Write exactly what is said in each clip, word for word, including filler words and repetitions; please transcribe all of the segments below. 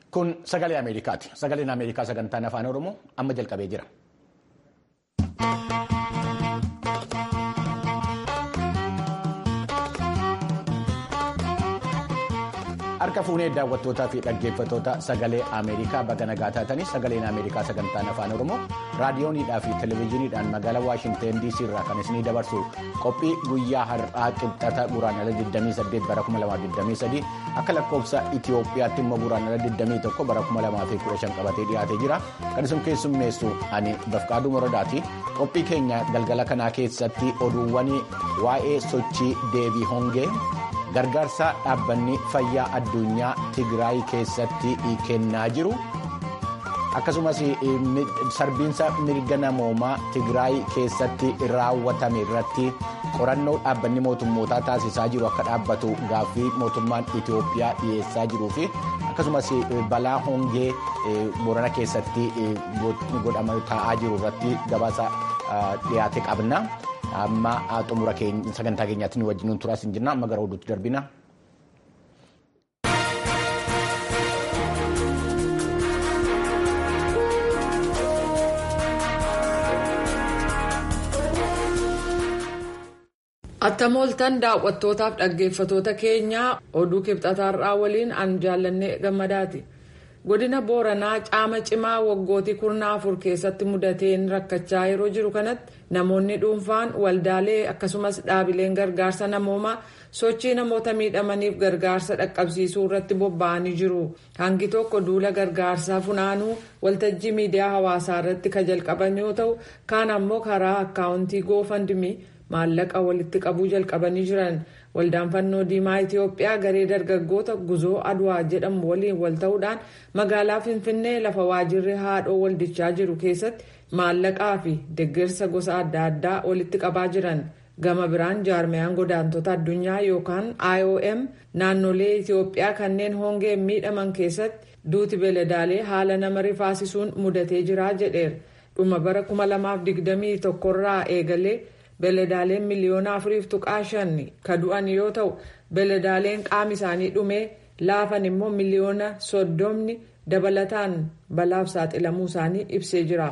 Kun sagalee Ameerikaati. Sagaleen Ameerikaa sagantaan afaan Oromoo amma jalqabee jira. Harka fuunee daawwattootaa fi dhaggeeffattoota sagalee Ameerikaa baga nagaa taatanii sagaleen Ameerikaa sagantaan afaan Oromoo raadiyooniidhaa fi televezyiiniidhaan magaalaa Waashinteen D C irraa kan isinii dabarsu qophii guyyaa har'aa qibxata guraandhala digdamii saddeet bara kuma lamaa fi digdamii sadii akka lakkoofsa Itiyoophiyaatti immoo guraandhala digdamii tokko bara kuma lamaa fi kudha shan qabatee dhiyaatee jira. Kan isin keessummeessu ani Bafqaaduu Moradaati. Qophii keenya galgala kanaa keessatti oduuwwan waa'ee sochii deebii hongee. Gargaarsa dhaabbanni fayyaa addunyaa Tigraay keessatti kennaa jiru akkasumas sarbiinsa mirga namoomaa Tigraay keessatti raawwatame irratti qorannoo dhaabbanni mootummootaa taasisaa jiru akka dhaabbatu gaaffii mootummaan Itiyoophiyaa dhiyeessaa jiruu fi akkasumas balaa hongee Boorana keessatti godhama taa'aa jiru irratti gabaasa dhiyaate qabna. Amma xumura sagantaa keenyaatti nu wajjin turaas hin jirna. Amma gara oduutti darbina. Attam ooltan daawwattootaaf dhaggeeffattoota keenyaa oduu kibxataarraa waliin an jaallannee gammadaati. Godina Booranaa caama cimaa waggootii kurna afur keessatti mudateen rakkachaa yeroo jiru kanatti namoonni dhuunfaan waldaalee akkasumas dhaabileen gargaarsa namoomaa sochii namoota miidhamaniif gargaarsa dhaqqabsiisuu irratti bobba'anii jiru. Hangi tokko duula gargaarsaa funaanuu waltajjii miidiyaa hawaasaa irratti kan jalqaban yoo ta'u kaan ammoo karaa akkaawuntii goofandimii maallaqa walitti qabuu jalqabanii jiran. Waldaan fannoo diimaa Itiyoophiyaa garee dargaggoota guzoo Adwaa jedhamu waliin wal ta'uudhaan magaalaa Finfinnee lafa waajjirri haadhoo waldichaa jiru keessatti maallaqaa fi deeggarsa gosa adda addaa walitti qabaa jiran. Gama biraan jaarmiyaan godaantota addunyaa yookaan I O M naannolee Itiyoophiyaa kanneen hongeen miidhaman keessatti duuti beeladaalee haala nama rifaasisuun mudatee jira jedheera. Dhuma bara kuma lamaaf digdamii tokkorraa eegalee. Beeladaaleen miliyoona afuriif tuqaa shan ka du'an yoo ta'u beeladaaleen qaama isaanii dhumee laafan immoo miliyoona soddomni dabalataan balaaf saaxilamuu isaanii ibsee jira.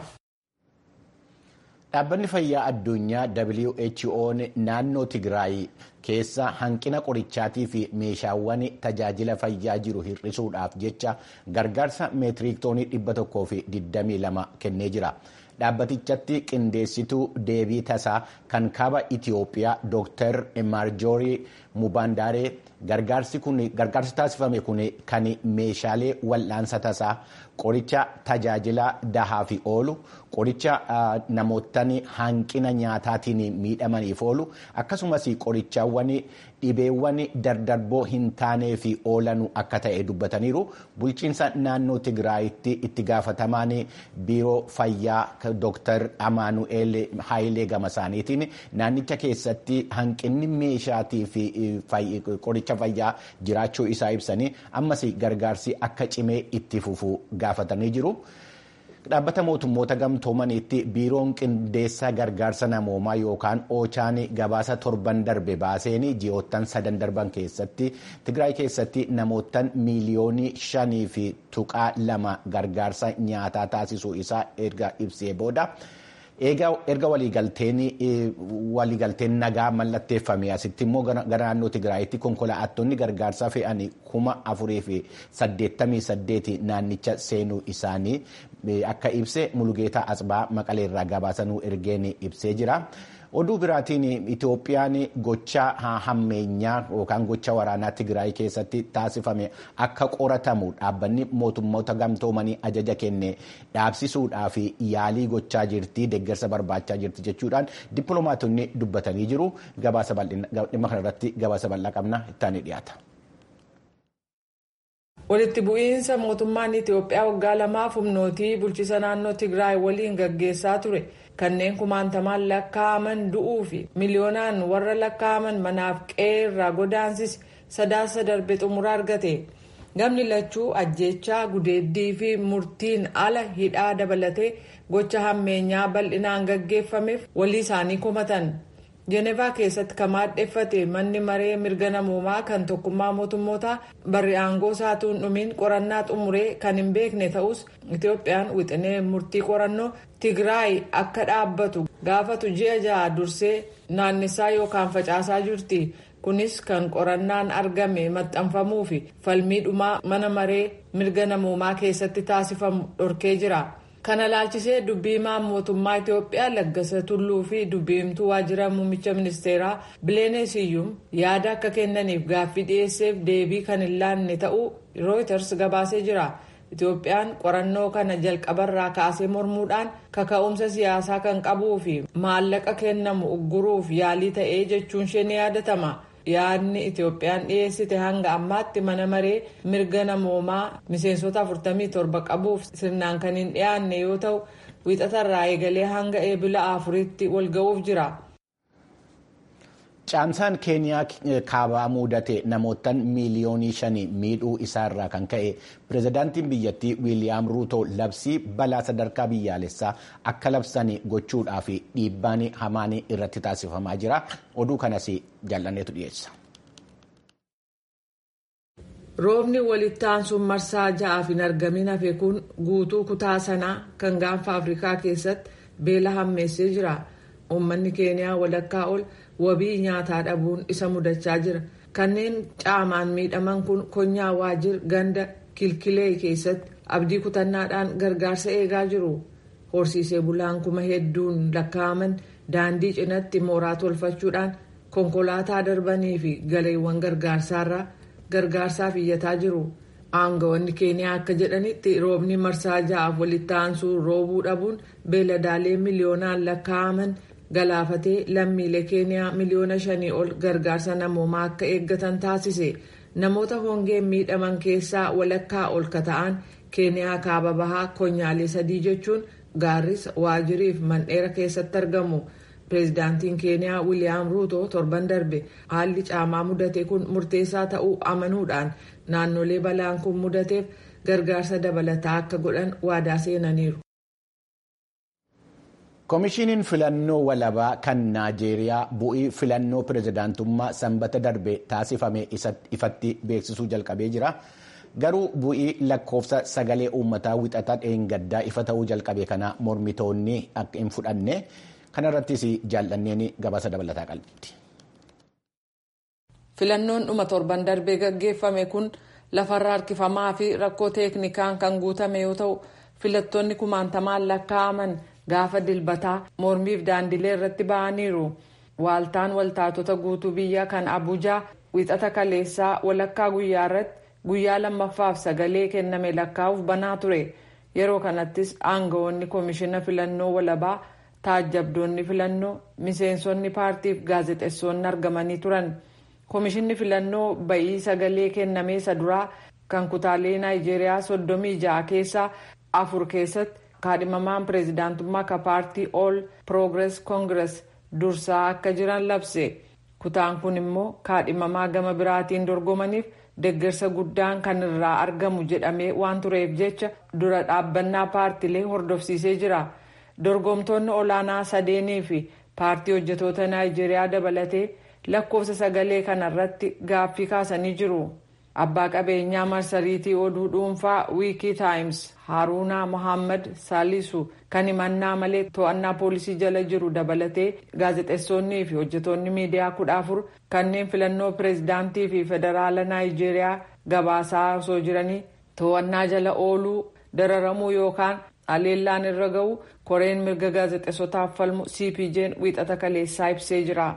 Dhaabbanni fayyaa addunyaa W H O naannoo Tigraay keessa hanqina qorichaatii fi meeshaawwan tajaajila fayyaa jiru hir'isuudhaaf jecha gargaarsa meetiriik toonii dhibba tokkoo fi digdamii lama kennee jira. Dhaabbatichatti qindeessituu deebii tasaa kan kaaba Itiyoophiyaa Dooktar Maarjoorii Mubaandaaree gargaarsi taasifame kun kan meeshaalee wal'aansa tasaa qoricha tajaajila dahaaf oolu qoricha namootni hanqina nyaataatiin miidhamaniif oolu akkasumas qorichaawwan dhibeewwan dardarboo hin taaneef oolan akka ta'e dubbataniiru. Bulchiinsa naannoo Tigraayitti itti gaafatamaan biiroo fayyaa Dooktar Amaanu'eel Haayilee gama isaaniitiin naannicha keessatti hanqinni meeshaatii fi qoricha fayyaa jiraachuu isaa ibsanii ammas gargaarsi akka cimee itti fufu gaafatanii jiru. Dhaabbata mootummoota gamtoomaniitti biiroon qindeessa gargaarsa namoomaa yookaan Ochaan gabaasa torban darbe baaseen ji'oottan sadan darban keessatti Tigraay keessatti namootaan miiliyoonii shanii fi tuqaa lama gargaarsa nyaataa taasisuu isaa erga ibsee booda. Erga waliigalteen nagaa mallatteeffame asitti immoo gara naannoo Tigraayitti konkolaattonni gargaarsaa fe'anii kuma afurii fi saddeettamii saddeeti naannicha seenuu isaanii akka ibse Mulugeetaa Asbaa Maqaleerraa gabaasanuu ergeen ibsee jira. Oduu biraatiin Itoophiyaan gocha hammeenyaa yookaan gocha waraanaa Tigraay keessatti taasifame akka qoratamu dhaabbanni mootummoota gamtoomanii ajaja kenne dhaabsisuudhaaf yaalii gochaa jirti, deeggarsa barbaachaa jirti jechuudhaan dippiloomaatonni dubbatanii jiru. Gabaasa dhimma kanarratti gabaasa bal'aa qabna ittaanii dhiyaata. Walitti bu'iinsa mootummaan Itoophiyaa waggaa lamaaf humnootii bulchiisa naannoo Tigraay waliin gaggeessaa ture. Kanneen kumaantamaan lakkaa'aman du'uu fi miliyoonaan warra lakkaa'aman manaaf qe'ee irraa godaansis sadaasa darbe xumura argate. Gamni lachuu ajjeechaa gudeeddii fi murtiin ala hidhaa dabalatee gocha hammeenyaa bal'inaan gaggeeffameef walii isaanii komatan. Jeenevaa keessatti kan maadheffate manni maree mirga namoomaa kan tokkummaa mootummootaa barri aangoo isaatuun dhumiin qorannaa xumuree kan hin beekne ta'us Itoophiyaan wixinee murtii qorannoo Tigraay akka dhaabbatu gaafatu ji'a ja'a dursee naannessaa yookaan facaasaa jirti. Kunis kan qorannaan argame maxxanfamuu fi falmii dhumaa mana maree mirga namoomaa keessatti taasifamu dhorkee jira. Kana laalchisee dubbiimaan mootummaa Itoophiyaa Laggasa Tulluu fi dubbiimtuu waajjira muummicha ministeeraa Bileene Siyyum yaada akka kennaniif gaaffii dhiyeesseef deebii kan hin laanne ta'uu Reuters gabaasee jira. Itoophiyaan qorannoo kana jalqabarraa kaasee mormuudhaan kaka'umsa siyaasaa kan qabuu fi maallaqa kennamu ugguruuf yaalii ta'ee jechuun ishee ni yaadatama. Yaadni Itoophiyaan dhiyeessite hanga ammaatti mana maree mirga namoomaa miseensota afurtamii torba qabuuf sirnaan kan hin dhiyaanne yoo ta'u wiixatarraa eegalee hanga eebila afuritti wal ga'uuf jira. Caamsaan Keeniyaa kaabaa mudate namootaan miiliyoonii shanii miidhuu isaarraa kan ka'e pirezidaantiin biyyattii Wiiliyaam Ruuto labsii balaa sadarkaa biyyaalessaa akka labsan gochuudhaaf dhiibbaan hamaan irratti taasifamaa jira. Oduu kanas jaallanneetu dhiyeessa. Roobni walitti aansuun marsaa ja'aaf hin argamin hafe kun guutuu kutaa sanaa kan gaanfa Afrikaa keessatti beela hammeessee jira. Uummanni Keeniyaa walakkaa ol wabii nyaataa dhabuun isa mudachaa jira. Kanneen caamaan miidhaman kun konyaa waajjir ganda kilkilee keessatti abdii kutannaadhaan gargaarsa eegaa jiru. Horsiisee bulaan kuma hedduun lakkaa'aman daandii cinatti mooraa tolfachuudhaan konkolaataa darbanii fi galeewwan gargaarsaarraa gargaarsaaf iyyataa jiru. Aangawoonni Keeniyaa akka jedhanitti roobni marsaa ja'aaf walitti aansuu roobuu dhabuun beeladaalee miliyoonaan lakkaa'aman galaafatee lammiilee Keeniyaa miliyoona shanii ol gargaarsa namoomaa akka eeggatan taasise. Namoota hongeen miidhaman keessaa walakkaa ol ka ta'an Keeniyaa kaaba bahaa konyaalee sadii jechuun Gaarris, Waajiriif Mandheera keessatti argamu. Pireezidaantiin Keeniyaa Wiiliyaam Ruuto torban darbe haalli caamaa mudate kun murteessaa ta'uu amanuudhaan naannolee balaan kun mudateef gargaarsa dabalataa akka godhan waadaa seenaniiru. Koomishiniin filannoo walabaa kan Naajeeriyaa bu'ii filannoo pirezidaantummaa sanbata darbe taasifame ifatti beeksisuu jalqabee jira. Garuu bu'ii lakkoofsa sagalee uummataa wixataa dheengaddaa ifa ta'uu jalqabe kana mormitoonni akka hin fudhanne kanarrattis jaallanneen gabaasa dabalataa qabdi. Filannoon dhuma torban darbee gaggeeffame kun lafarra harkifamaa fi rakkoo teeknikaan kan guutame yoo ta'u filattoonni kumaantamaan lakkaa'aman gaafa dilbataa mormiif daandilee irratti ba'aniiru. Waaltaan waltaatota guutuu biyyaa kan Abuujaa wixata kaleessaa walakkaa guyyaa irratti guyyaa lammaffaaf sagalee kenname lakkaa'uuf banaa ture. Yeroo kanattis aangawoonni koomishina filannoo walabaa, taajjabdoonni filannoo, miseensonni paartiif gaazexeessonni argamanii turan. Koomishinni filannoo ba'ii sagalee kenname isa duraa kan kutaalee Naayijeeriyaa soddomii ja'a keessaa afur keessatti kaadhimamaan pireezidaantummaa ka paartii All Progress Congress dursaa akka jiran labse. Kutaan kun immoo kaadhimamaa gama biraatiin dorgomaniif deeggarsa guddaan kan irraa argamu jedhamee waan tureef jecha dura dhaabbannaa paartilee hordofsiisee jira. Dorgomtoonni olaanaa sadeenii fi paartii hojjetoota Naayijeeriyaa dabalatee lakkoofsa sagalee kanarratti gaaffii kaasanii jiru. Abbaa qabeenyaa marsariitii oduu dhuunfaa Wiikii Taayims Haruunaa Mohaammed Saalisu kan himannaa malee to'annaa poolisii jala jiru dabalatee gaazexeessonnii fi hojjetoonni miidiyaa kudha afur kanneen filannoo pireezidaantii fi federaala Naayijeeriyaa gabaasaa osoo jiranii to'annaa jala ooluu, dararamuu yookaan aleellaan irra ga'u koreen mirga gaazexeessotaaf falmu C P J'n wiixata kaleessaa ibsee jira.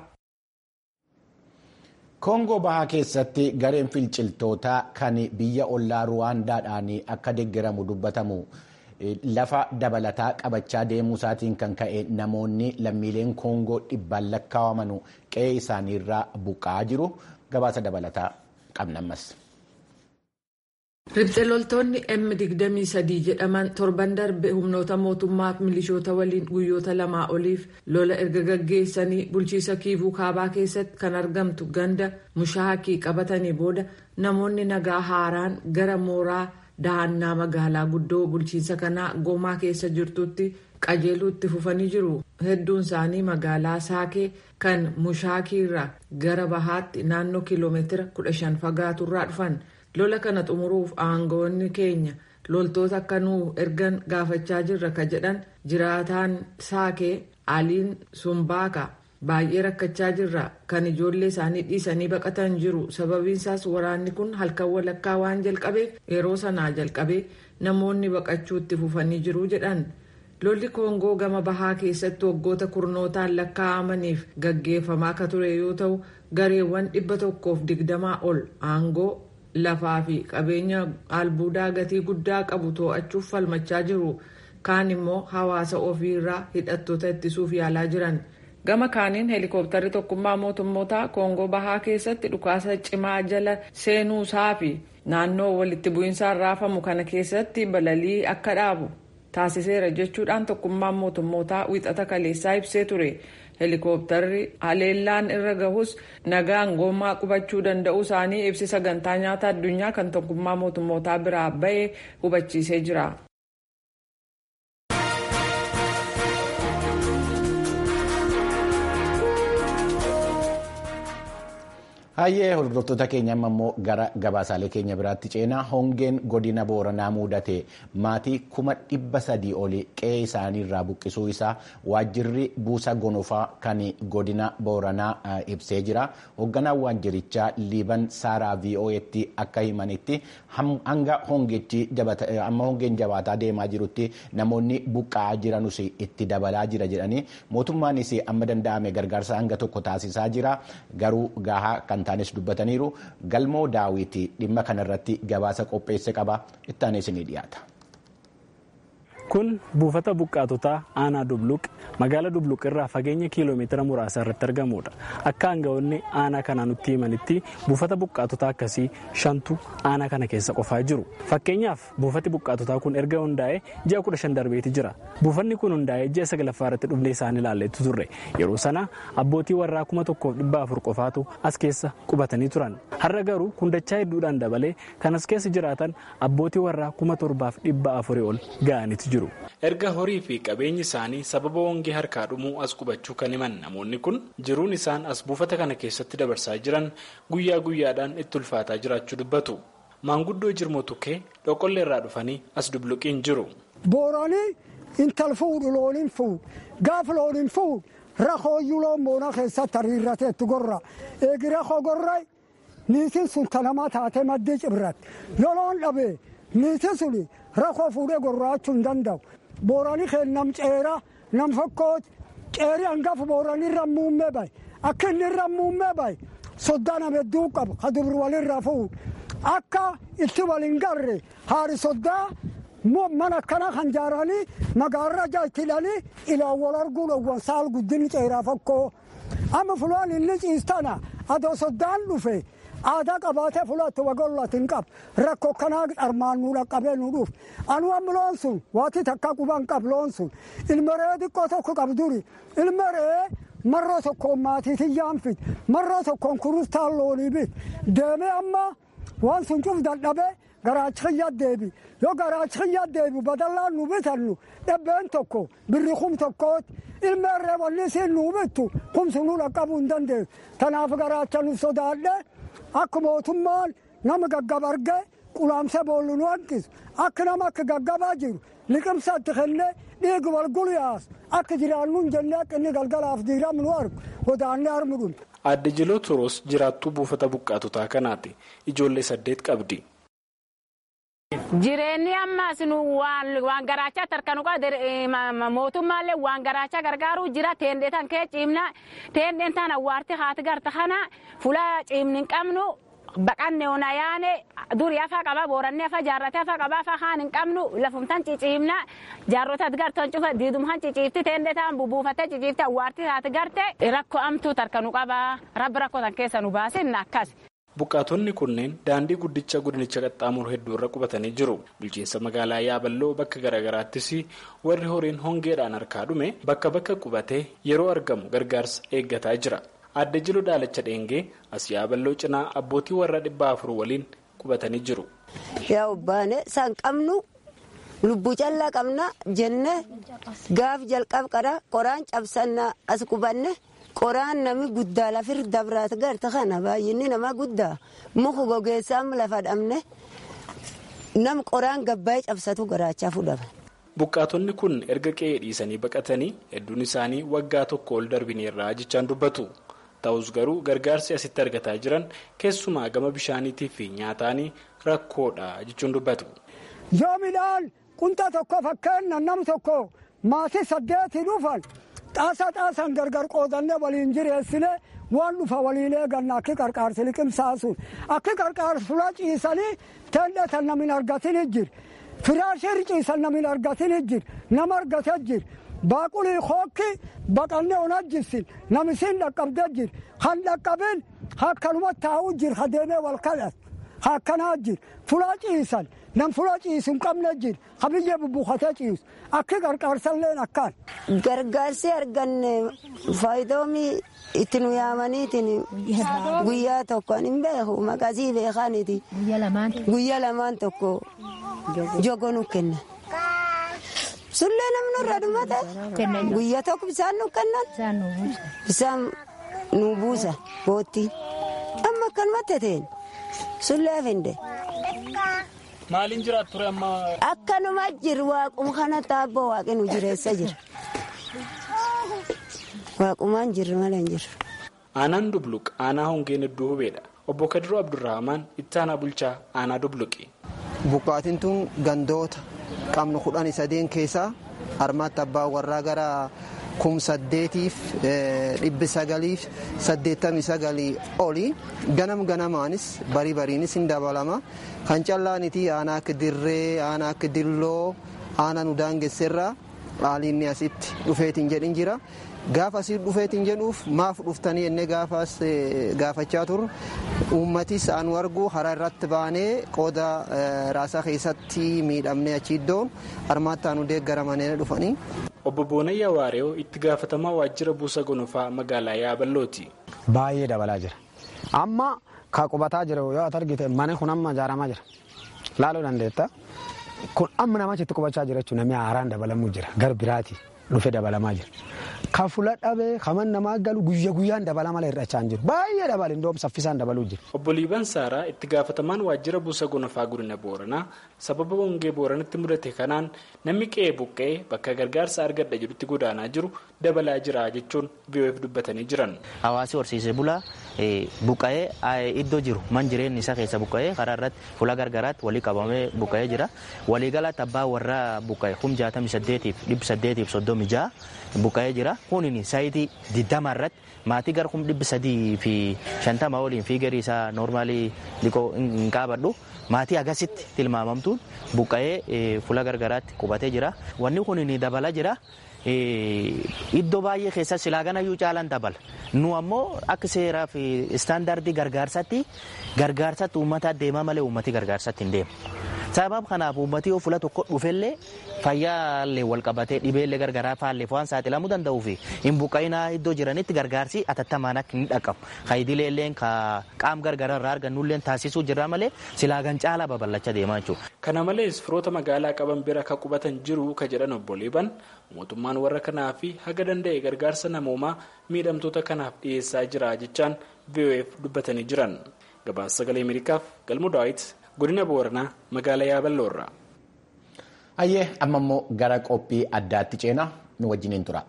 Koongoo bahaa keessatti gareen finciltootaa kan biyya ollaa Ruwaandaadhaan akka deeggaramu dubbatamu lafa dabalataa qabachaa deemuu isaatiin kan ka'e namoonni lammiileen Koongoo dhibbaan lakkaa'aman qe'ee isaaniirraa buqqa'aa jiru. Gabaasa dabalataa qabna ammas. Riphxee loltoonni M digdamii sadii jedhaman torban darbe humnoota mootummaa fi milishoota waliin guyyoota lamaa oliif lola erga gaggeessanii bulchiisa Kiivuu kaabaa keessatti kan argamtu ganda Mushaakii qabatanii booda namoonni nagaa haaraan gara mooraa dahannaa magaalaa guddoo bulchiinsa kanaa Gomaa keessa jirtutti qajeeluutti fufanii jiru. Hedduun isaanii magaalaa Saakee kan Mushaakii irraa gara bahaatti naannoo kiiloomeetira kudha shan fagaaturraa dhufan. Lola kana xumuruuf aangawoonni keenya loltoota akka nuu ergan gaafachaa jirra ka jedhan jiraataan Saakee Aliin Sumbaaka baay'ee rakkachaa jirra kan ijoollee isaanii dhiisanii baqatan jiru. Sababiin isaas waraanni kun halkan walakkaa waan jalqabeef yeroo sanaa jalqabee namoonni baqachuutti fufanii jiru jedhan. Lolli Koongoo gama bahaa keessatti waggoota kurnootaan lakkaa'amaniif gaggeeffamaa akka ture yoo ta'u gareewwan dhibba tokkoof digdamaa ol aangoo lafaa fi qabeenya albuudaa gatii guddaa qabu to'achuuf falmachaa jiru. Kaan immoo hawaasa ofiirraa hidhattoota ittisuuf yaalaa jiran. Gama kaaniin heelikooptarri tokkummaa mootummootaa Koongoo bahaa keessatti dhukaasa cimaa jala seenuusaa fi naannoo walitti bu'iinsaan raafamu kana keessatti balalii akka dhaabu taasiseera jechuudhaan tokkummaan mootummootaa wixata kaleessaa ibsee ture. Heelikooptarri haleellaan irra gahus nagaan Gomaa qubachuu danda'uu isaanii ibsi sagantaa nyaata addunyaa kan tokkummaa mootummootaa biraa ba'e hubachiisee jira. Hayyee hordoftoota keenya ammoo gara gabaasaalee keenya biraatti ceenaa hongeen godina Booranaa mudate maatii kuma dhibba sadii olii qe'ee isaanii irraa buqqisuu isaa waajjirri buusa gonofaa kan godina Booranaa ibsee jira. Hoogganaan waajjirichaa Liiban Saaraa V O Tti akka himanitti hanga hongichi amma hongeen jabaataa deemaa jirutti namoonni buqqa'aa jiranus itti dabalaa jira jedhanii mootummaanis amma danda'ame gargaarsa hanga tokko taasisaa jira. Garuu gahaa kan taanis dubbataniiru. Galmoo Daawiti dhimma kanarratti gabaasa qopheesse qaba. Ittaanis ni dhiyaata. Kun buufata buqqaatotaa aanaa Dubluq magaala Dubluq irraa fageenya kiiloomeetira muraasa irratti argamudha. Akka aangawoonni aanaa kanaa nutti himanitti buufata buqqaatotaa akkasii shantu aanaa kana keessa qofaa jiru. Fakkeenyaaf buufati buqqaatotaa kun erga hundaa'ee ji'a kudha shan darbeeti jira. Buufanni kun hundaa'ee ji'a saglaffaa irratti dhufnee isaan ilaalleetu turre. Yeroo sana abbootii warraa kuma tokkoof dhibba afur qofaatu as keessa qubatanii turan. Har'a garuu hundachaa hedduudhaan dabalee kan as keessa jiraatan abbootii warraa kuma torbaaf dhibba afurii ol ga'aniitu jiru. Erga horii fi qabeenyi isaanii sababa hongee harkaa dhumuu as qubachuu kan himan namoonni kun jiruun isaan as buufata kana keessatti dabarsaa jiran guyyaa guyyaadhaan itti ulfaataa jiraachuu dubbatu. Maanguddoo Jirmoo Tukkee Dhoqollee irraa dhufanii as Dubluqiin jiru. Booranii intal fuudhu looniin fuudhu gaafa looniin fuudhu rakooyyuu loon boona keessatti hariirratee itti gorra eegi rakoo gorra niitiin sun tanamaa taatee maddii cibratti yoloon dhabee niitiin suni rakoo fuudhee gorraachuu hin danda'u. Booranii keen nam ceeraa nam fakkooti ceerii hangafa booranii irra muummee baye akka inni irra muummee baye soddaan amedduu qaba ka dubri walirra fuudhu akka itti waliin garre haari soddaa mana akkana kan jaaranii magaarra jaajilanii ilaan wal arguu dhowwan saal guddinni ceeraa fakkoo amma fulaan inni ciistana adoo soddaan dhufe aadaa qabaatee fulaatti wagollatiin qaba rakkoo kanaa armaan nu dhaqqabee nu dhuuf anu amma loon sun waati takka quban qab loon sun ilmaree xiqqoo tokko qabduri ilmaree marroo tokkoon maatiitiin yaanfit marroo tokkoon kurustaan loonii bit deemee amma waan sun cuf dadhabee garaachi xiyyaa deebi yoo garaachi xiyyaa deebi badallaan nu bitannu dhabbeen tokko birri kum tokkooti ilmeerree walli isiin nu bittu kumsu nu dhaqqabuu hin dandeessu tanaaf garaacha nu sodaadhee akka mootummaan nama gaggaba argee qulaamsee boollu nu hanqisu akka nama akka gaggabaa jiru liqimsaatti kennee dhiigi wal gulyaas akka jiraannu hin jennee akka inni galgalaaf diiramu nu argu godaannee harmu dhumte. Aadde Jiloo Turoos jiraattuu buufata buqqaatotaa kanaati. Ijoollee saddeet qabdi. Jireenyi ammaas nu waan garaachaa tarkanu qaba mootummaallee waan garaachaa gargaaruu jira teendee tan kee ciimna teendeen tan awwaarti haati garta kana fuula ciimni hin qabnu baqanne ona yaane durii afaa qaba booranne afaa jaarratee afaa qaba afaa haan hin qabnu lafumtan ciciimna jaarrota gartan cufa diidumhan ciciifti teendee tan bubuufattee ciciifti awwaarti haati garte rakkoo amtuu tarkanu qaba rabbi rakkoo tan keessa nu baasin akkas. Buqqaatonni kunneen daandii guddicha godinicha qaxxaamuru hedduu irra qubatanii jiru. Bulchiinsa magaalaa Yaaballoo bakka garaagaraattis warri horiin hongeedhaan harkaa dhume bakka bakka qubatee yeroo argamu gargaarsa eeggataa jira. Aadde Jiloo Daalacha Dheengee as Yaaballoo cinaa abbootii warra dhibba afur waliin qubatanii jiru. Yaa obbaane san qabnu lubbuu callaa qabna jenne gaaf jalqab qara qoraan cabsanna as qubanne qoraan nami guddaa lafir dabraat garta kana baay'inni nama guddaa muku gogeessaan lafa dhabne nam qoraan gabbaa'ee cabsatu garaachaa fudhama. Buqqaatonni kun erga qe'ee dhiisanii baqatanii hedduun isaanii waggaa tokko ol darbineerraa jechaan dubbatu. Ta'us garuu gargaarsi asitti argataa jiran keessumaa gama bishaaniitii fi nyaataanii rakkoodha jechuun dubbatu. Yoo midhaan qunxa tokko fakkeenya nam tokko maatii saddeetii dhufan xaasa xaasan gargar qoodannee waliin jireessine waan dhufa waliin eeganna akki qarqaarsi liqimsaasuun akki qarqaarsula ciisanii teelleetan namin argatin jir firaashii ciisan namin argatin jir nama argatee jir. Baaqulii hookki baqannee on ajjissin namisiin dhaqqabdee jir kan dhaqqabin akkanuma taa'uu jir hadeemee wal kadhat akkanaa jir fulaa ciisan nam fulaa ciisu hin qabne jir habiyyee bubbuufatee ciisu akki qarqaarsalleen akkaan. Gargaarsi arganne faayidoomii itti nu yaamaniitiin guyyaa tokkoon hin beeku maqasii beekaniiti guyyaa lamaan tokko jogo nu kenna. Sullee namni irraa dhumate guyyaa tokko bisaan nu kennan bisaan nu buusa boottiin amma akkanumatti ta'een sullee finde. Maaliin jiraatu ture amma? Akkanuma jiru waaquma kana taabboo waaqni nu jireessa jira. Waaqumaan jirru malee hin jiru. Aanaan Dubluq aanaa hongeen iddoo hubeedha. Obbo Kadiroo Abdurrahmaan itti aanaa bulchaa aanaa Dubluqi. Buqqaatiin tun gandoota qabnu kudhan sadeen keessaa harmaatti abbaa warraa gara kum saddeetiif dhibbi sagaliif saddeettamii sagalii oli ganam ganamaanis barii bariinis hin dabalama kan callaanitii aanaa akka dirree aanaa akka dilloo aanaa nu daangesserraa haaliinni asitti dhufeetiin jedhin jira. Gaafa asii dhufeetiin jedhuuf maaf dhuftanii enne gaafas gaafachaa turre uummatis anu argu hara irratti baanee qooda raasaa keessatti miidhamne achi iddoon harmaatti anu deeggaramanii dhufanii. Obbo Boonayyaa Waaree itti gaafatamaa waajjira buusa gonofaa magaalaa Yaaballooti. Baay'ee dabalaa jira. Amma ka qubataa jira yoo argite mana kun amma ijaaramaa jira. Laaluu dandeetta. Kun amma nama achitti qubachaa jira jechuun namni haaraan dabalamuu jira gar biraati. Dhufee dabalamaa jira. Kan fuula dhabee kaman namaa galu guyyaa guyyaan dabalama irrachaa jiru. Baay'ee dabale indoom saffisaan dabaluu jira. Obbo Liiban Saaraa itti gaafatamaan waajjira buusa gonofaa godina Booranaa sababa hongee Booranatti mudate kanaan namni qe'ee buqqa'ee bakka gargaarsa argadha jedhutti godaanaa jiru dabalaa jira jechuun V O F dubbatanii jiran. Hawaasi horsiisee bulaa buqqa'ee iddoo jiru man jireenyi isaa keessa buqqa'ee karaa irratti fuula gargaraatti walii qabamee buqqa'ee jira. Waliigalaatti abbaa warraa buqqa'e kum jaatamii saddeetiif dhibbi saddeetiif soddomii ja'a buqqa'ee jira. Kunin saayitii digdama irratti maatii gara kum dhibbi sadii fi shantama waliin fiigarii isaa noormaalii liqoo hin qabadhu maatii agasitti tilmaamamtuun buqqa'ee fuula gargaraatti qubatee jira. Wanni kunin dabalaa jira. Iddoo baay'ee keessa silaa ganayyuu caalaan dabala. Nu ammoo akka seeraa fi istaandaardii gargaarsatti gargaarsatti uummata deemaa malee uummati gargaarsatti hin deemu. Sababa kanaaf uummati yoo fuula tokko dhufellee fayyaallee wal qabatee dhibeellee gargaraa faallee waan saaxilamuu danda'uu fi hin buqqa'inaa iddoo jiranitti gargaarsi atattamaan akka hin dhaqqabu. Hayidileelleen qaam gargaraa irraa argannulleen taasisuu jirra malee silaa gan caalaa babal'achaa deemaa jechuudha. Kana malees firoota magaalaa qaban bira ka qubatan jiru ka jedhan obbo Liiban mootummaan warra kanaa fi haga danda'e gargaarsa namoomaa miidhamtoota kanaaf dhiyeessaa jira jechaan V O F dubbatanii jiran. Gabaasa sagalee Ameerikaaf Galmuu Daawit godina Booranaa magaalaa Yaaballoorraa. Ayyee amma immoo gara qophii addaatti ceenaa nu wajjiniin tura.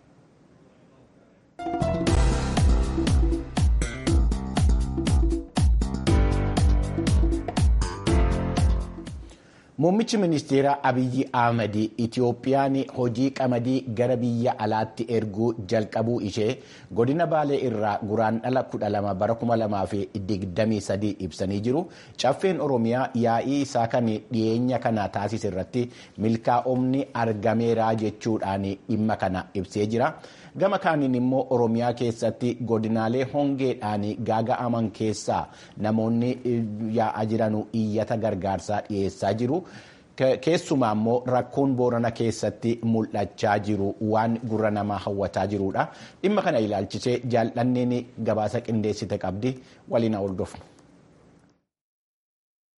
Muummichi ministeera Abiyyi Ahmed Itiyoophiyaan hojii qamadii gara biyya alaatti erguu jalqabuu ishee godina Baalee irraa guraandhala kudha lama bara kuma lamaa fi digdamii sadii ibsanii jiru. Caffeen Oromiyaa yaa'ii isaa kan dhiyeenya kana taasise irratti milkaa'omni argameera jechuudhaan dhimma kana ibsee jira. Gama kaaniin immoo Oromiyaa keessatti godinaalee hongeedhaan gaaga'aman keessaa namoonni yaa'aa jiran iyyata gargaarsaa dhiyeessaa jiru. Keessumaa immoo rakkoon Boorana keessatti mul'achaa jiru waan gurra namaa hawwataa jirudha. Dhimma kana ilaalchisee jaallanneen gabaasa qindeessite qabdi waliin hordofna.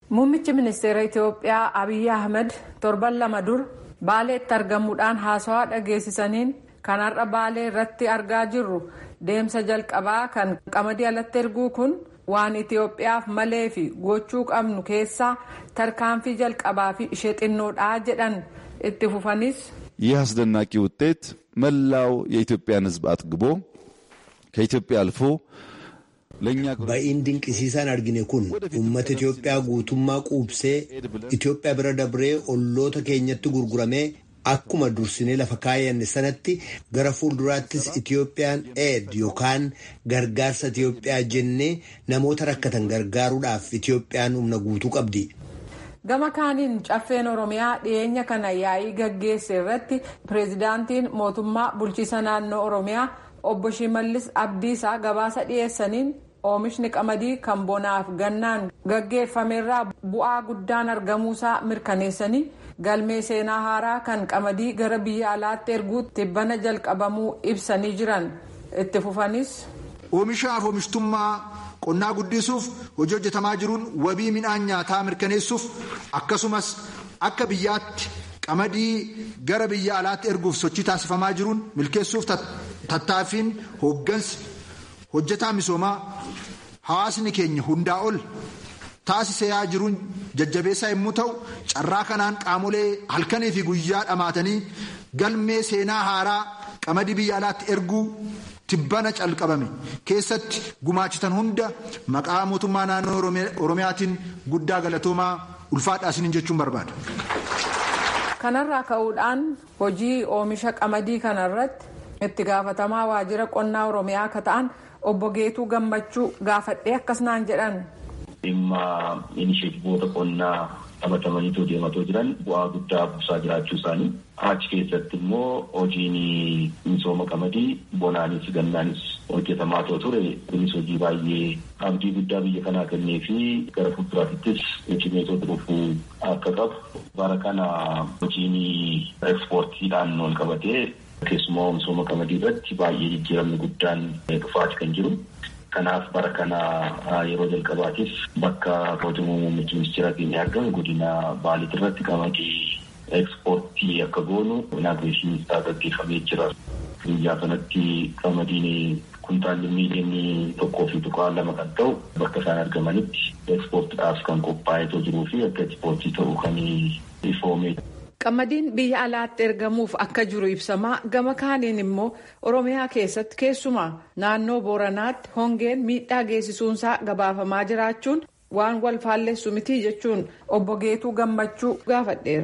Muummichi ministeera Itoophiyaa Abiy Ahmed torban lama dur Baaleetti argamuudhaan haasawaa dhageessisaniin kan har'a Baalee irratti argaa jirru deemsa jalqabaa kan qamadii alatti erguu kun waan Itoophiyaaf malee fi gochuu qabnu keessaa tarkaanfii jalqabaa fi ishee xinnoodhaa jedhan itti fufanis. ይህ አስደናቂ ውጤት መላው የኢትዮጵያን ሕዝብ አጥግቦ ከኢትዮጵያ አልፎ ba'iin dinqisiisaan argine kun uummata Itoophiyaa guutummaa quubsee Itoophiyaa bira dabree olloota keenyatti gurguramee akkuma dursinee lafa kaayyanne sanatti gara fuulduraattis Itoophiyaan aid yookaan gargaarsa Itoophiyaa jennee namoota rakkatan gargaaruudhaaf Itoophiyaan humna guutuu qabdi. Gama kaaniin caffeen Oromiyaa dhiyeenya kana yaa'ii gaggeesse irratti pireezidaantiin mootummaa bulchiisa naannoo Oromiyaa obbo Shimallis Abdiisaa gabaasa dhiyeessaniin oomishni qamadii kan bonaaf gannaan gaggeeffamerraa bu'aa guddaan argamuusaa mirkaneessanii galmee seenaa haaraa kan qamadii gara biyya alaatti erguutti tibbana jalqabamuu ibsanii jiran itti fufanis. Oomishaaf oomishtummaa qonnaa guddisuuf hojii hojjetamaa jiruun wabii midhaan nyaataa mirkaneessuuf akkasumas akka biyyaatti qamadii gara biyya alaatti erguuf sochii taasifamaa jiruun milkeessuuf tattaaffiin hooggansi hojjetaa misoomaa hawaasni keenya hundaa ol taasisaa jiruun jajjabeessaa yommuu ta'u carraa kanaan qaamolee halkanii fi guyyaa dhamaatanii galmee seenaa haaraa qamadii biyya alaatti erguu tibbana calqabame keessatti gumaachitan hunda maqaa mootummaa naannoo Oromiyaatiin guddaa galatoomaa ulfaadhaa isiniin jechuun barbaada. Kanarraa ka'uudhaan hojii oomisha qamadii kanarratti itti gaafatamaa waajjira qonnaa Oromiyaa akka ta'an obbo Geetuu Gammachuu gaafadhee akkas naan jedhan. Dhimma inisheetivoota qonnaa taphatamanii deematoo jiran bu'aa guddaa buusaa jiraachuu isaanii achi keessatti immoo hojiin misooma qamadii bonaanis gannaanis hojjetamaa ture kunis hojii baay'ee abdii guddaa biyya kanaa kennee fi gara fuulduraattis cimeetota dhufuu akka qabu bara kana hojiin ekspoortiidhaan wal qabatee keessumaa misooma qamadii irratti baay'ee jijjiiramni guddaan dhufaati kan jiru. Kanaaf bara kana yeroo jalqabaatiif bakka mootummaa muummichi ministeera keenya argamu godina Baaleetti irratti qamadii ekspoortii akka goonu inaagureeshinii isaa gaggeeffamee jira. Biyya kanatti qamadiin kuntaalli miiliyoonii tokkoo fi tuqaa lama kan ta'u bakka isaan argamanitti ekspoortiidhaaf kan qophaa'ee jiruu fi akka ekspoortii ta'u kan ifoome. Qamadiin biyya alaatti ergamuuf akka jiru ibsamaa gama kaaniin immoo Oromiyaa keessatti keessumaa naannoo Booranaatti hongeen miidhaa geessisuunsaa gabaafamaa jiraachuun waan wal faalleessu miti jechuun obbo Geetuu Gammachuu gaafadheera.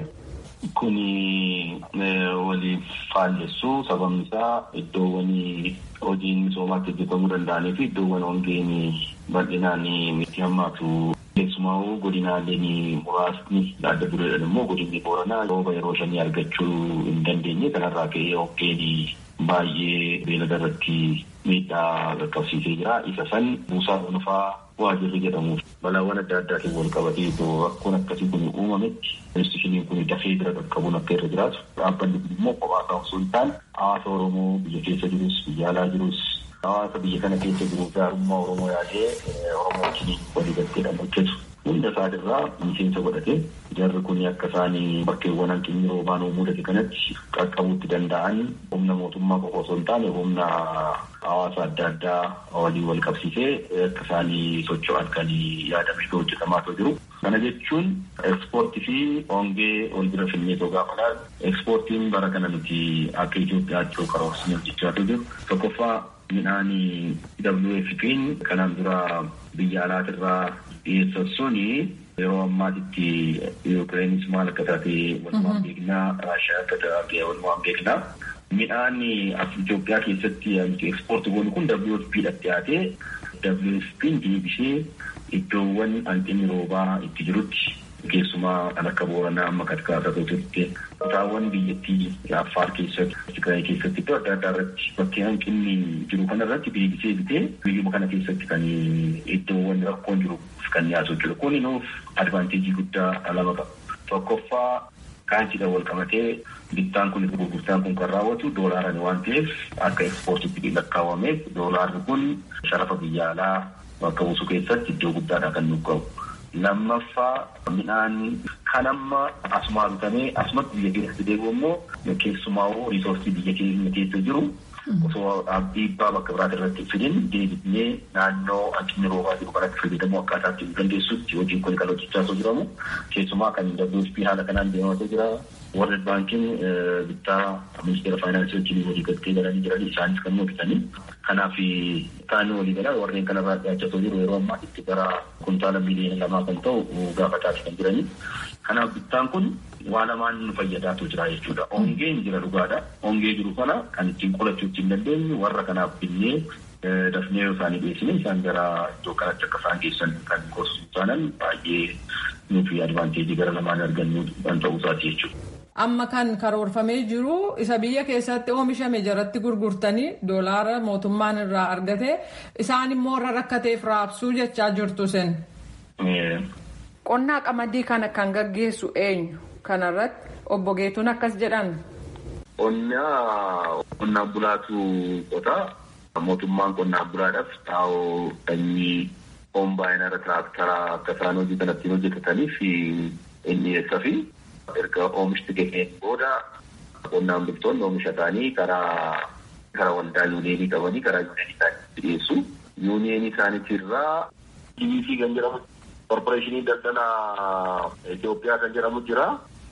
Kuni waliif faalleessu sababni isaa iddoowwan hojiin misoomaatti hojjetamuu danda'anii fi iddoowwan hongeen bal'inaan miti hammaatu. Keessumaa godinaaleen muraasni adda dureedhaan immoo godinni Booranaa rooba yeroo shanii argachuu hin dandeenye kanarraa ka'ee hongeen baay'ee beelada irratti miidhaa qaqqabsiisee jira. Isa san buusaa dhuunfaa waajirri jedhamuuf balaawwan adda addaatiin wal qabatee rakkoon akkasii kun uumametti institushiniin kun dafee bira qaqqabuun akka irra jiraatu dhaabbanni kun immoo kophaa isaa osoo hin taane hawaasa Oromoo biyya keessa jirus biyya alaa jirus hawaasa biyya kana keessa jiru gaarummaa Oromoo yaadee Oromoo wajjin waliigalteedhaan hojjetu hunda isaarraa miseensa godhatee jarri kun akka isaan bakkeewwan hanqinni roobaan mudate kanatti qaqqabuutti danda'an humna mootummaa qofa osoo hin taane humna hawaasa adda addaa walii wal qabsiisee akka isaan socho'an kan yaadamee hojjetamaa jiru. Kana jechuun ekspoortii fi hongee wal bira filmee gaafa laal ekspoortiin bara kana nuti akka Itoophiyaatti karoorsinee hojjechaa jiru. Tokkoffaa midhaan W F P kanaan dura biyya alaatirraa dhiyeessan suni yeroo ammaatitti Yuukireenis maal akka taate walumaan beeknaa, Raashiyaa akka taate walumaan beeknaa. Midhaan as Itoophiyaa keessatti ekspoortii goonu kun W F P dhatti dhiyaatee W F P deebisee iddoowwan hanqinni roobaa itti jirutti keessumaa kan akka Booranaa amma katkaasaa turte kutaawwan biyyattii Affaar keessatti Tigraay keessatti iddoo adda addaa irratti bakkee hanqinni jiru kanarratti deebisee bitee biyyuma kana keessatti kan iddoowwan rakkoon jiru kan dhiyaatu jiru. Kun nuuf advaanteejii guddaa lama qaba. Tokkoffaa kaansiidhaan wal qabatee bittaan kun gurgurtaan kun kan raawwatu doolaaraan waan ta'eef akka ekspoortiitti lakkaawwameef doolaarri kun sharafa biyya alaa bakka buusuu keessatti iddoo guddaadha kan nuuf qabu. Lammaffaa midhaan kan amma asumaa bitamee asumatti biyya keessatti deebi'u immoo keessumaa riisoorsii biyya keenya keessa jiru osoo dhiibbaa bakka biraati irratti fidin deebinee naannoo hanqinni roobaa jiru kanatti fayyadamuu akkaataa itti dandeessutti hojiin kun kan hojjechaa osoo jiramu keessumaa kan W F P haala kanaan deemaa jira. World Bankiin bittaa ministeera faayinaansii wajjin walii galtee galanii jiranii isaanis kan hojjetanii kanaaf taanee walii galaa warreen kanarraa dhiyaachaa jiru yeroo ammaa itti gara kuntaala miliyoona lamaa kan ta'u gaafataati kan jiranii. Kanaaf bittaan kun waa lamaan nu fayyadaatu jira jechuudha. Hongeen jira dhugaadha. Hongee jiru kana kan ittiin qolachuu ittiin dandeenyu warra kanaaf binnee dafnee yoo isaanii dhiyeessine isaan gara iddoo kanatti akka isaan geessan kan gorsuu taanan baay'ee nuufi advaanteejii gara lamaan argannu kan ta'uu isaati jechuudha. Amma kan karoorfamee jiru isa biyya keessatti oomishame jaratti gurgurtanii doolaara mootummaan irraa argate isaan immoo irra rakkateef raabsuu jechaa jirtu sen. Qonnaa qamadii kana kan gaggeessu eenyu? Kanarratti obbo Geetuun akkas jedhan. Qonnaa qonnaan bulaatu qotaa mootummaan qonnaan bulaadhaaf xaa'oo sanyii kombaayinara irra tiraaktaraa akka isaan hojii kanatti hojjetataniif inni dhiyeessaa fi erga oomishti gaheen booda qonnaan bultoonni oomisha isaanii karaa karaa waldaa yuuneenii qabanii karaa yuuneenii isaaniitti dhiyeessu. Yuuneenii isaaniitirraa D B C kan jedhamu korporeeshinii daldala Itoophiyaa kan jedhamu jira.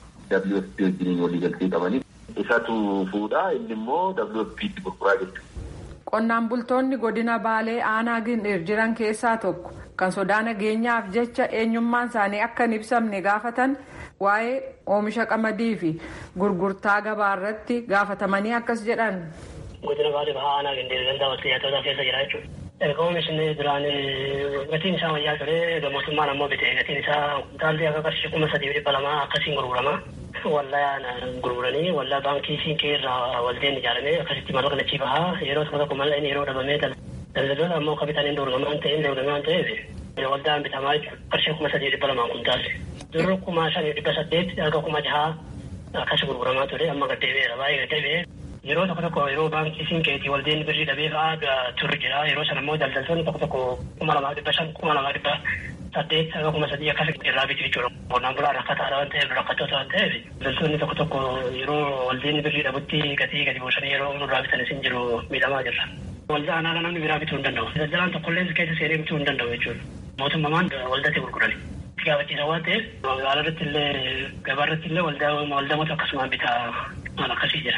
W F P wajjin walii galtee qabanii isatu fuudhaa inni immoo W F P tti gurguraa jechuudha. Qonnaan bultoonni godina Baalee aanaa Gindhiir jiran keessaa tokko kan sodaa nageenyaaf jecha eenyummaan isaanii akka hin ibsamne gaafatan waa'ee oomisha qamadii fi gurgurtaa gabaa irratti gaafatamanii akkas jedhan. Godina Baalee bahaa aanaa Gindhiir gandaa walitti yaatota keessa jira jechuudha. Erga oomishni duraan gatiin isaa wayyaa ture mootummaan ammoo bite gatiin isaa kuntaalli akka qarshii kuma sadii dhibba lamaa akkasiin gurgurama. Wallaa gurguranii wallaa baankii siinqee irraa waldeen ijaaramee akkasitti maloo kanachii bahaa yeroo tokko tokko malleen yeroo dhabamee daldaltoota ammoo kabitaniin dorgamaan ta'een dorgamaan ta'eef waldaan bitamaa qarshii kuma sadii dhibba lamaan kuntaalli. Durri kuma shanii dhibba saddeet erga kuma jahaa akkas gurguramaa ture amma gaddeebi'eera baay'ee gaddeebi'ee. Yeroo tokko tokko yeroo baankii siinqeetii waldeen birrii dhabee fa'aa turre jira yeroo sana immoo daldaltoonni tokko tokko kuma lamaa dhibba shan kuma lamaa dhibba saddeet haga kuma sadii akkas irraa bitu jechuudha. Qonnaan bulaa rakkataadha waan ta'eef rakkattoota waan ta'eef daldaltoonni tokko tokko yeroo waldeen birrii dhabutti gatii gadi buusanii yeroo nurraa bitanis hin jiru miidhamaa jirra. Waldaa aanaa namni biraa bituu hin danda'u. Daldalaan tokkollee keessa seenee bituu hin danda'u jechuudha. Mootummaan waldatti gurgurani. Itti gaafachiisa waan ta'eef magaalaa irratti illee gabaa irratti illee waldamoota akkasumaan bitaa maal akkasii jira.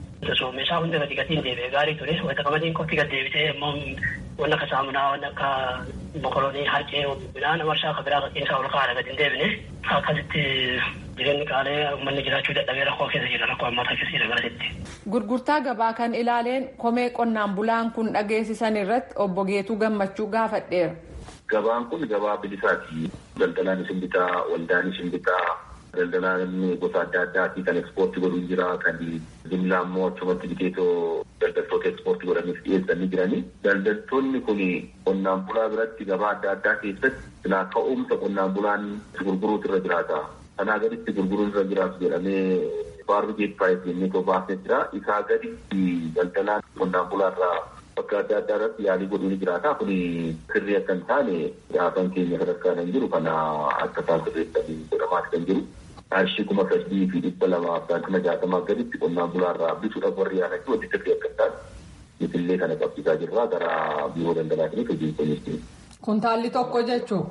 So meeshaa hunda gadi gatiin deebi'ee gaarii ture wanta qamadiin qofti gad deebitee immoo wanna akka saamunaa wanna akka boqoloonii harcee midhaan warshaa akka biraa gatiin isaa ol kaa'adha gadi hin deebine akkasitti jireenyi qaalee uummanni jiraachuu dadhabee rakkoo keessa jira rakkoo ammataa keessa jira garasitti. Gurgurtaa gabaa kan ilaaleen komee qonnaan bulaan kun dhageessisan irratti obbo Geetuu Gammachuu gaafadheera. Gabaan kun gabaa bilisaati. Daldalaan isin bitaa waldaan isin bitaa. Daldalaan gosa adda addaati kan ekspoortii godhuun jira kan jimlaa immoo achumatti biteetoo daldaltoota ekspoortii godhaniif dhiyeessanii jiranii. Daldaltoonni kun qonnaan bulaa biratti gabaa adda addaa keessatti silaa ka'umsa qonnaan bulaan gurguruutu irra jiraata. Kanaa gaditti gurguruun irra jiraatu jedhamee baarri geeppaayit jennee baasee jira. Isaa gaditti daldalaan qonnaan bulaa irraa bakka adda addaa irratti yaalii godhuun jiraata. Kun sirrii akka hin taane dhaabban keenya sadarkaa kan jiru kana akka isaan sirreessanii godhamaati kan jiru. Qarshii kuma sadii fi dhibba lamaa fi kuma jaatamaa gaditti qonnaan bulaarraa bituudhaaf warri yaalanii wanti sirrii akka hin taane misillee kana qabsiisaa jirra gara biiroo daldalaatiif hojii kunis. Kuntaalli tokko jechuun.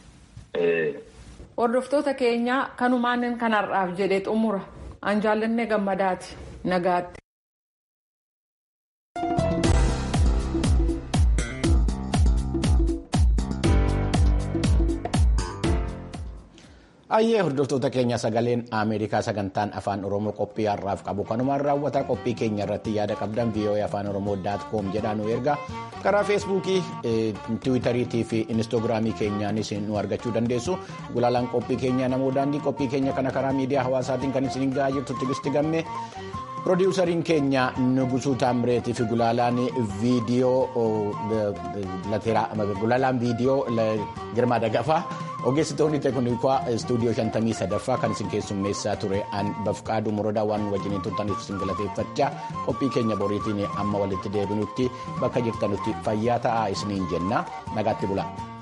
Hordoftoota keenya kanumaan kanarraaf jedhee xumura an jaallannee gammadaati nagaatti. Ayyee hordoftoota keenya sagaleen Ameerikaa sagantaan afaan Oromoo qophii har'aaf qabu kanumaan raawwata qophii keenya irratti yaada qabdan V O A afaan oromoo daat koom jedhaa nu ergaa karaa feesbuukii tiwiitariitii fi inistoogiraamii keenyaanis nu argachuu dandeessu. Gulaalaan qophii keenya namoo daandii qophii keenya kana karaa miidiyaa hawaasaatiin kan isin gahaa jirtu Tigisti Gammee. Pirodiiwusariin keenya Nugusuu Taamreetii fi gulaalaan viidiyoo gulaalaan viidiyoo Girmaa Dagafaa ogeessitoonni teeknikaa istuudiyoo shantamii sadaffaa kan isin keessummeessaa ture an Bafqaaduu Morodaa waan wajjiniin turtaniif isin galateeffachaa qophii keenya boriitiin amma walitti deebinutti bakka jirtanutti fayyaa ta'aa isiniin jenna nagaatti bulaa.